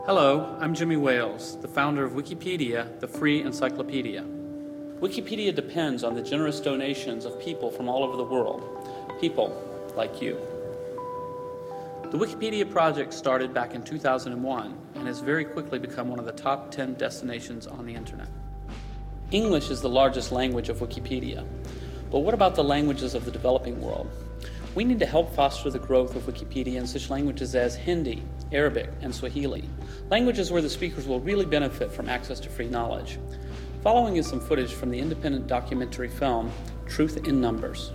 Hello, I'm Jimmy Wales, the founder of Wikipedia, the free encyclopedia. Wikipedia depends on the generous donations of people from all over the world, people like you. The Wikipedia project started back in 2001 and has very quickly become one of the top 10 destinations on the internet. English is the largest language of Wikipedia, but what about the languages of the developing world? We need to help foster the growth of Wikipedia in such languages as Hindi, Arabic, and Swahili, languages where the speakers will really benefit from access to free knowledge. Following is some footage from the independent documentary film, Truth in Numbers.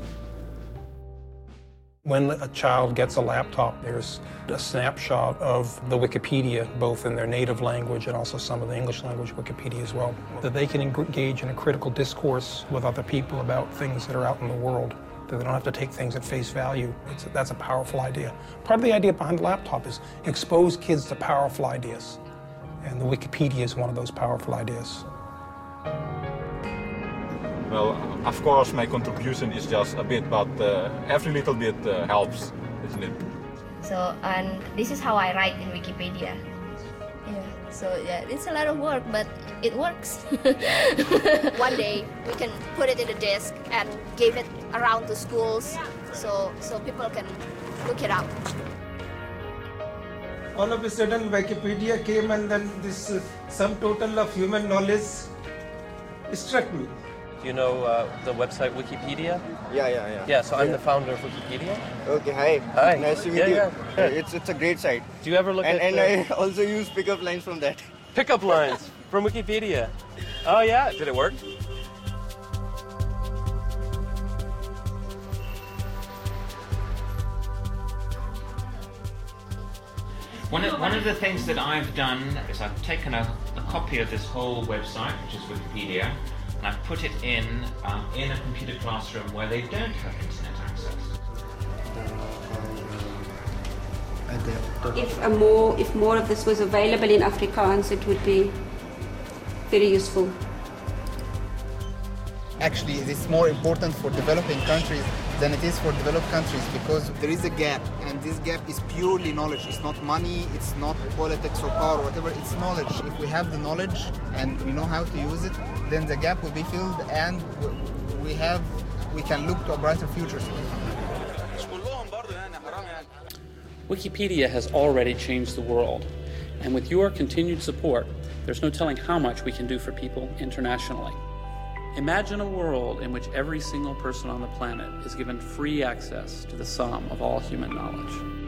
When a child gets a laptop, there's a snapshot of the Wikipedia, both in their native language and also some of the English language Wikipedia as well, that they can engage in a critical discourse with other people about things that are out in the world, that they don't have to take things at face value. That's a powerful idea. Part of the idea behind the laptop is expose kids to powerful ideas, and the Wikipedia is one of those powerful ideas. Well, of course, my contribution is just a bit, but every little bit helps, isn't it? So, and this is how I write in Wikipedia. Yeah, so yeah, it's a lot of work, but it works. One day we can put it in a disk and give it around the schools so people can look it up. All of a sudden Wikipedia came, and then this sum total of human knowledge struck me. Do you know the website Wikipedia? Yeah. Yeah, so I'm the founder of Wikipedia. Okay, hi. Hi. Nice to meet you. Yeah. It's a great site. Do you ever look at And I also use pickup lines from that. pickup lines from Wikipedia? Oh yeah, did it work? One of the things that I've done is I've taken a copy of this whole website, which is Wikipedia, and I've put it in a computer classroom where they don't have internet access. If more of this was available in Afrikaans, it would be very useful. Actually, it is more important for developing countries than it is for developed countries, because there is a gap, and this gap is purely knowledge. It's not money, it's not politics or power or whatever, it's knowledge. If we have the knowledge and we know how to use it, then the gap will be filled, and we can look to a brighter future. Wikipedia has already changed the world, and with your continued support, there's no telling how much we can do for people internationally. Imagine a world in which every single person on the planet is given free access to the sum of all human knowledge.